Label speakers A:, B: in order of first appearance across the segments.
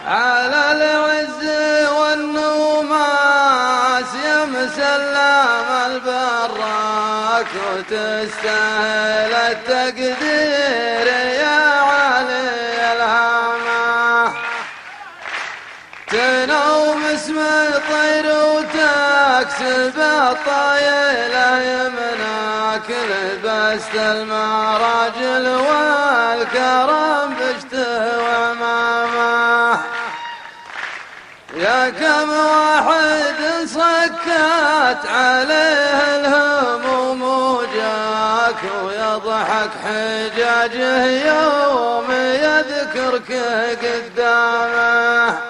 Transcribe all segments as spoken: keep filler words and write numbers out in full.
A: على العز والنوماس يا مسلم البراك وتستاهل التقدير يا علي الهامة تنوم اسم الطير وتكسب الطايلة يمناك لبست المراجل والكرم بشته وعمامه يا كم واحد صكت عليه الهموم وجاك ويضحك حجاجه يوم يذكرك قدامه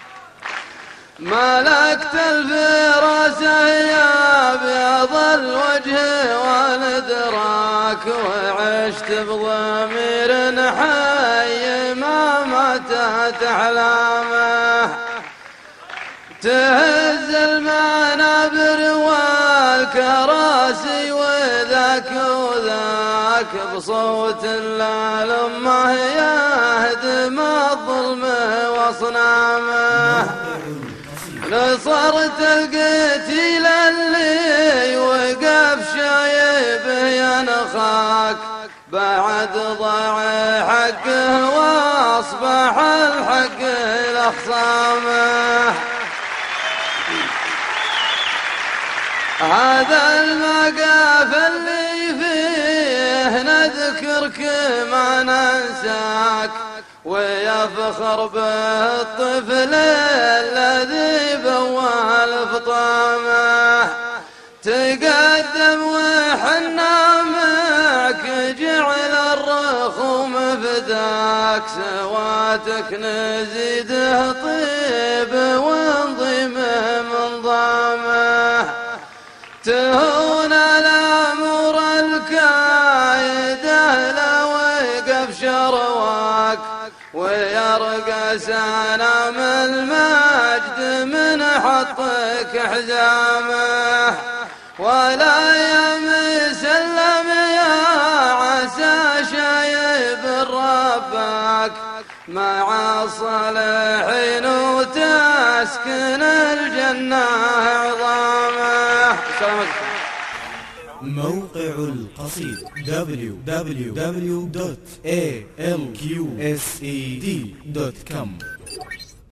A: ملكت الفراسة يا بيض الوجه والدراك وعشت بضمير حي ما ماتت أحلامه تهز المنابر والكراسي وذاك وذاك بصوت لا لمه يهدم الظلم واصنامه نصرت القتيل اللي وقف شايبه ينخاك بعد ضاع حقه واصبح الحق لخصامه هذا المقاف اللي فيه نذكرك ما ننساك ويفخر به الطفل الذي بوال فطامه تقدم وحنا معك جعل الرخوم فداك سواتك نزيده طيب ونظيمه منظامه تهون الأمور الكايدة لو وقف شرواك ويرقى سنام المجد من حطك حزامه ولا يمسلم يا عسى شايب ربك مع الصالحين وتسكن الجنة عظامه.
B: موقع القصيد دبليو دبليو دبليو دوت إيه إل كيو إس إي دي دوت كوم